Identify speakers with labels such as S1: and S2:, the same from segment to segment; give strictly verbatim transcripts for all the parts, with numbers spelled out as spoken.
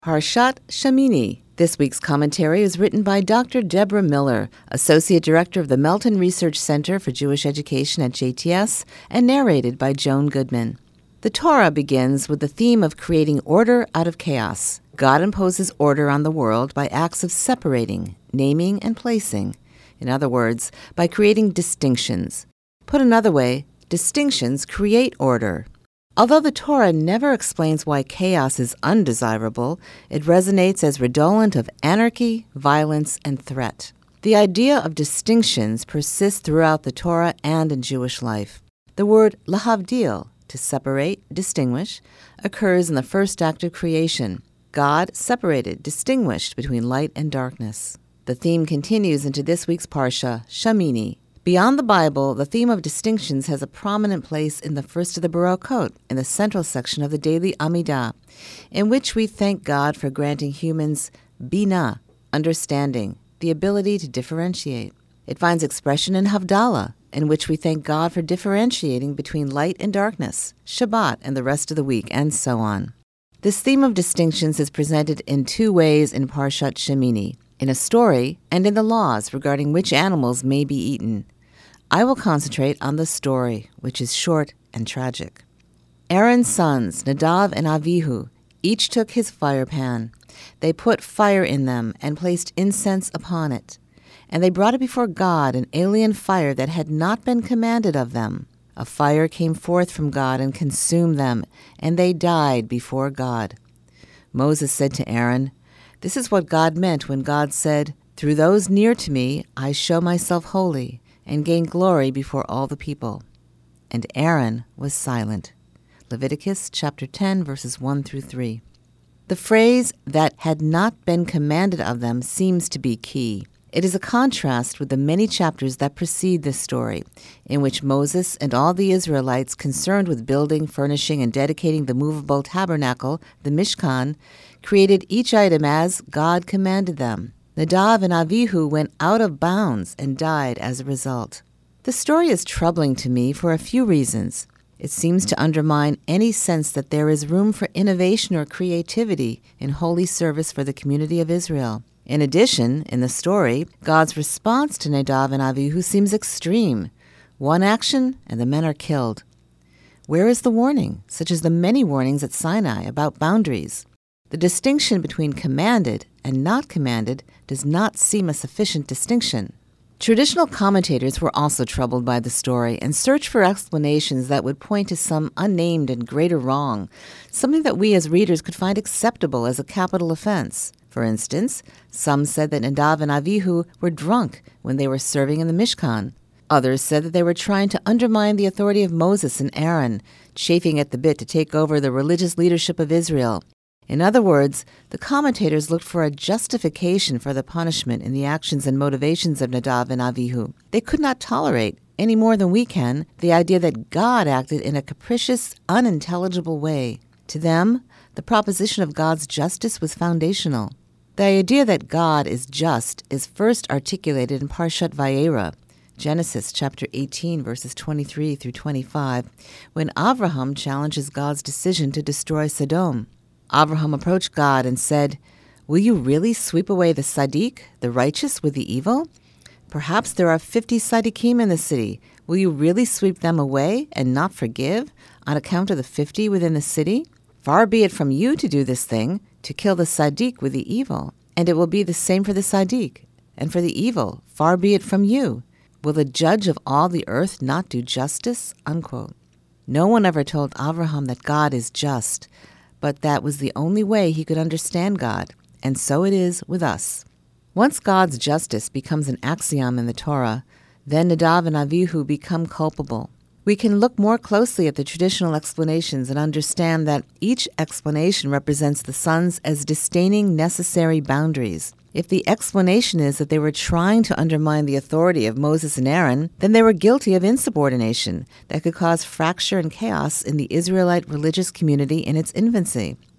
S1: Parshat Shemini. This week's commentary is written by Doctor Deborah Miller, Associate Director of the Melton Research Center for Jewish Education at J T S, and narrated by Joan Goodman. The Torah begins with the theme of creating order out of chaos. God imposes order on the world by acts of separating, naming, and placing. In other words, by creating distinctions. Put another way, distinctions create order. Although the Torah never explains why chaos is undesirable, it resonates as redolent of anarchy, violence, and threat. The idea of distinctions persists throughout the Torah and in Jewish life. The word lahavdil, to separate, distinguish, occurs in the first act of creation. God separated, distinguished between light and darkness. The theme continues into this week's Parsha, Shemini. Beyond the Bible, the theme of distinctions has a prominent place in the first of the Barokot, in the central section of the daily Amidah, in which we thank God for granting humans binah, understanding, the ability to differentiate. It finds expression in Havdalah, in which we thank God for differentiating between light and darkness, Shabbat and the rest of the week, and so on. This theme of distinctions is presented in two ways in Parshat Shemini, in a story and in the laws regarding which animals may be eaten. I will concentrate on the story, which is short and tragic. Aaron's sons, Nadav and Avihu, each took his fire pan. They put fire in them and placed incense upon it. And they brought it before God, an alien fire that had not been commanded of them. A fire came forth from God and consumed them, and they died before God. Moses said to Aaron, "This is what God meant when God said, 'Through those near to me I show myself holy, and gain glory before all the people.'" And Aaron was silent. Leviticus chapter ten, verses one through three. The phrase "that had not been commanded of them" seems to be key. It is a contrast with the many chapters that precede this story, in which Moses and all the Israelites concerned with building, furnishing, and dedicating the movable tabernacle, the Mishkan, created each item as God commanded them. Nadav and Avihu went out of bounds and died as a result. The story is troubling to me for a few reasons. It seems to undermine any sense that there is room for innovation or creativity in holy service for the community of Israel. In addition, in the story, God's response to Nadav and Avihu seems extreme. One action, and the men are killed. Where is the warning, such as the many warnings at Sinai about boundaries? The distinction between commanded and not commanded does not seem a sufficient distinction. Traditional commentators were also troubled by the story and searched for explanations that would point to some unnamed and greater wrong, something that we as readers could find acceptable as a capital offense. For instance, some said that Nadav and Avihu were drunk when they were serving in the Mishkan. Others said that they were trying to undermine the authority of Moses and Aaron, chafing at the bit to take over the religious leadership of Israel. In other words, the commentators looked for a justification for the punishment in the actions and motivations of Nadav and Avihu. They could not tolerate, any more than we can, the idea that God acted in a capricious, unintelligible way. To them, the proposition of God's justice was foundational. The idea that God is just is first articulated in Parshat Vayera, Genesis chapter eighteen, verses twenty-three through twenty-five, when Avraham challenges God's decision to destroy Sodom. Avraham approached God and said, "Will you really sweep away the Sadiq, the righteous, with the evil? Perhaps there are fifty Sadiqim in the city. Will you really sweep them away and not forgive on account of the fifty within the city? Far be it from you to do this thing, to kill the Sadiq with the evil, and it will be the same for the Sadiq. And for the evil, far be it from you. Will the judge of all the earth not do justice?" Unquote. No one ever told Avraham that God is just, but that was the only way he could understand God, and so it is with us. Once God's justice becomes an axiom in the Torah, then Nadav and Avihu become culpable. We can look more closely at the traditional explanations and understand that each explanation represents the sons as disdaining necessary boundaries. If the explanation is that they were trying to undermine the authority of Moses and Aaron, then they were guilty of insubordination that could cause fracture and chaos in the Israelite religious community in its infancy.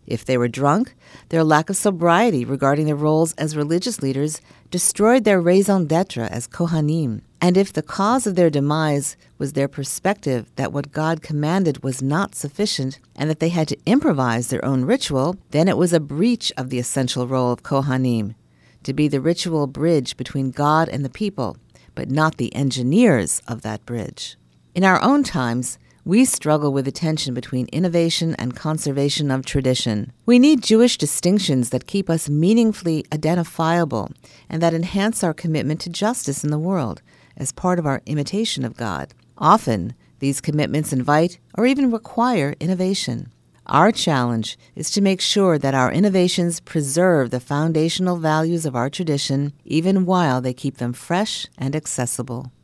S1: If they were drunk, their lack of sobriety regarding their roles as religious leaders destroyed their raison d'etre as Kohanim. And if the cause of their demise was their perspective that what God commanded was not sufficient and that they had to improvise their own ritual, then it was a breach of the essential role of Kohanim, to be the ritual bridge between God and the people, but not the engineers of that bridge. In our own times, we struggle with the tension between innovation and conservation of tradition. We need Jewish distinctions that keep us meaningfully identifiable and that enhance our commitment to justice in the world as part of our imitation of God. Often, these commitments invite or even require innovation. Our challenge is to make sure that our innovations preserve the foundational values of our tradition even while they keep them fresh and accessible.